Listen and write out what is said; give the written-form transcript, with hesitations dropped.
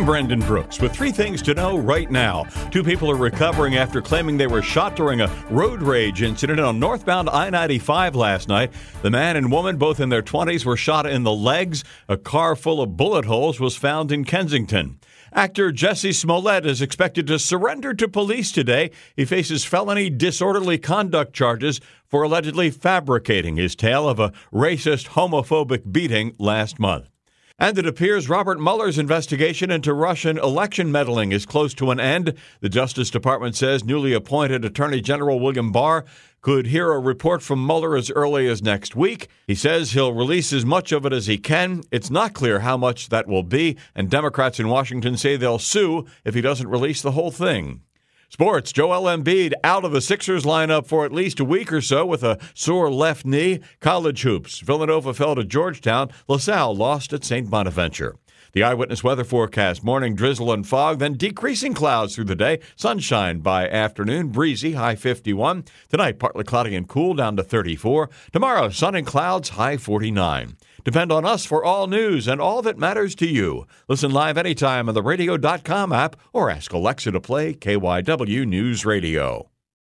Brandon Brooks with 3 things to know right now. 2 people are recovering after claiming they were shot during a road rage incident on northbound I-95 last night. The man and woman, both in their 20s, were shot in the legs. A car full of bullet holes was found in Kensington. Actor Jussie Smollett is expected to surrender to police today. He faces felony disorderly conduct charges for allegedly fabricating his tale of a racist, homophobic beating last month. And it appears Robert Mueller's investigation into Russian election meddling is close to an end. The Justice Department says newly appointed Attorney General William Barr could hear a report from Mueller as early as next week. He says he'll release as much of it as he can. It's not clear how much that will be, and Democrats in Washington say they'll sue if he doesn't release the whole thing. Sports, Joel Embiid out of the Sixers lineup for at least a week or so with a sore left knee. College hoops, Villanova fell to Georgetown. LaSalle lost at St. Bonaventure. The Eyewitness weather forecast, morning drizzle and fog, then decreasing clouds through the day. Sunshine by afternoon, breezy, high 51. Tonight, partly cloudy and cool, down to 34. Tomorrow, sun and clouds, high 49. Depend on us for all news and all that matters to you. Listen live anytime on the radio.com app or ask Alexa to play KYW News Radio.